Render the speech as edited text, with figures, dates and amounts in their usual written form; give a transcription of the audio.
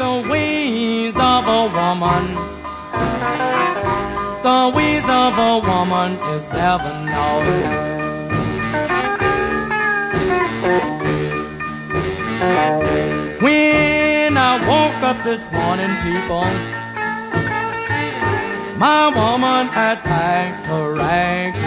the ways of a woman. The ways of a woman is never known. When I woke up this morning, people, my woman had packed her rags